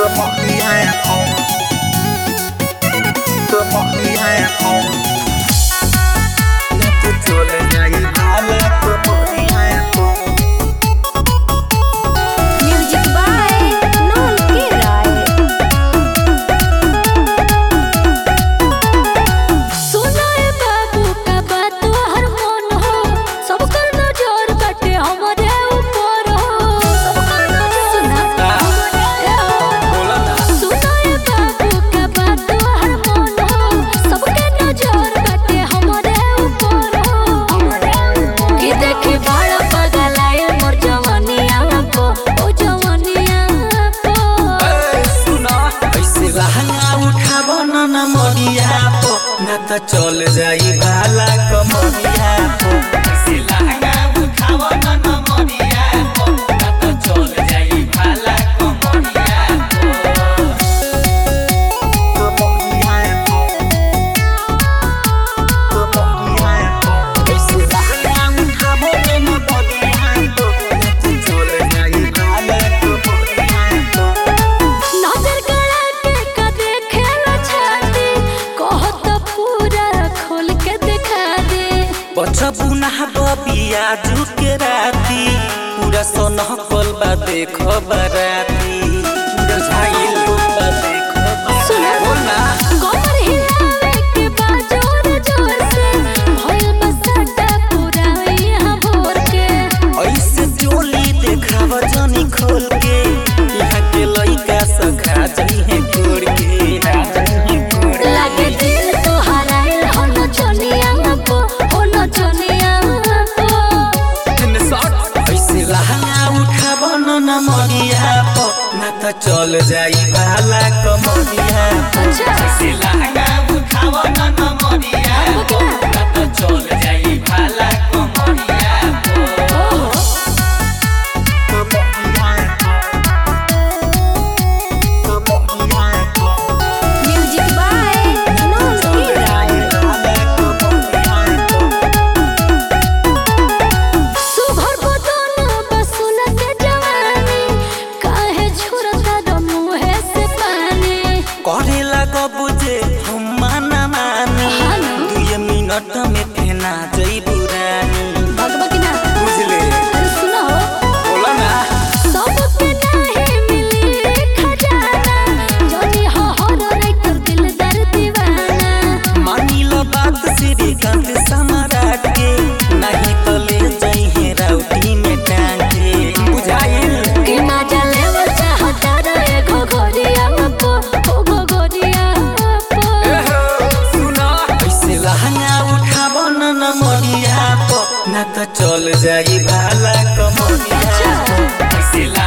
चल जाई भाला कमरिया पो ऐसे लहंगा उठावा न मरिया पो ना तो चल जाई भाला कमरिया पो ऐसे लहंगा उठावा न मरिया पो ना तो चल जाई भाला कमरिया पो नजर गड़ा के का देखे ना छाती कहत पूरा खोल के दिखा दे पछबुना बबिया झुके राती पूरा सोनहकल बा देखो बराती पूरा झाइल बा देखो सुना कमर हिलावे के बाजोर जोर से भइल बसटा पूरा यहाँ भोर के ऐसे चोली देखाव जनी खोल के यहाँ के लइका सखा जई है कोड़ के लागे दिल तो हराइल हो न चनिया पो हो न चनिया पो ऐसे लहंगा उठाव न मरिया पो ना तो चल जाई भाला कमरिया अच्छा ऐसे लहंगा उठाव न मरिया पो ना तो चल जाई भाला कमरिया पो म्यूजिक बाय नून की राय सुभर बदन बसुन के जवानी काहे छोड़ता द मुहे से पानी करे लगब जे हम माना मानी हाँ ना। 2 मिनट में फेना जई बुरानी भगवती ना बुझले अरे सुनो बोला ना सबके नाही मिली खजाना जनी हो हर राइटर दिल दर दीवाना मानी लो बात श्रीकांत सम्राट के नहीं तो ले जई है राउटी में टांग के बुझाइल कि मजा लेवल चाहता रे घोघरिया पो ओ घोघरिया पो सुना ऐसे लहंगा उठाव न मरिया पो ना तो चल जाई भाला कमरिया पो ऐसे